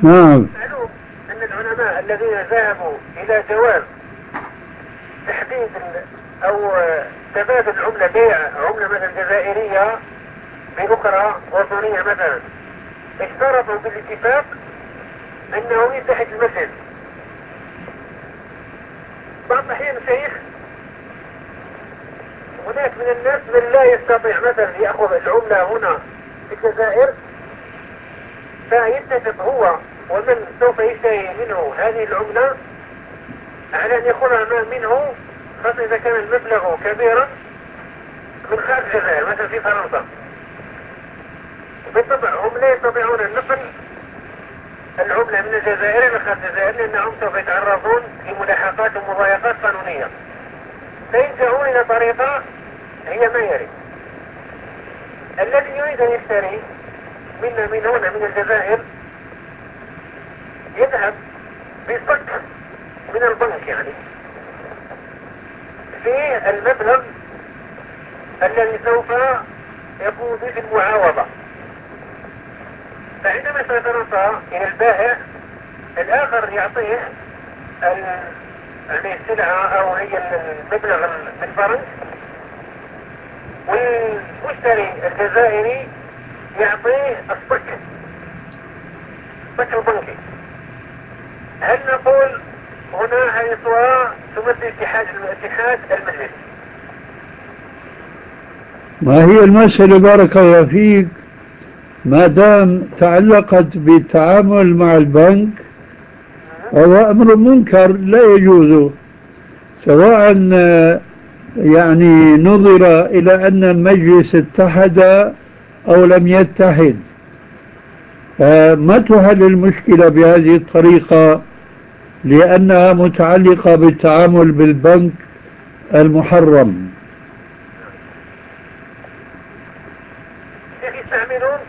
نعم. معلوم أن العلماء الذين ذهبوا إلى جواز تحديد أو تبادل العملة، بيع عملة مثلا جزائرية بأخرى وطنية مثلا، اشترطوا بالاتفاق أنه ينتهج المسجد. بعض الأحيان شيخ هناك من الناس من لا يستطيع مثلا يأخذ العملة هنا في الجزائر، فيتفق هو ومن سوف يشتري منه هذه العملة على أن يأخذها منه، خاصة إذا كان المبلغ كبيرا، من خارج الجزائر مثلا في فرنسا. بالطبع هم لا يستطيعون النقل العملة من الجزائر إلى خارج الجزائر، لأنهم سوف يتعرضون لملاحقات ومضايقات قانونية، فيلجؤون إلى طريقة هي ما يلي: الذي يريد أن يشتري من هنا من الجزائر يذهب بصك من البنك، يعني في المبلغ الذي سوف يقوم به المعاوضة. فعندما سيتنصى إلى البائع، الآخر يعطيه يعني السلعة أو هي المبلغ بالفرنك، والمشتري الجزائري يعطيه الصك البنكي. هل نقول هنا هذه صورة تمثل اتحاد المجلس؟ ما هي المسألة بارك الله فيك؟ ما دام تعلقت بالتعامل مع البنك هو أمر منكر لا يجوز، سواء يعني نظر إلى أن المجلس اتحد أو لم يتحد. ما تحل المشكلة بهذه الطريقة لأنها متعلقة بالتعامل بالبنك المحرم. كيف يستعملون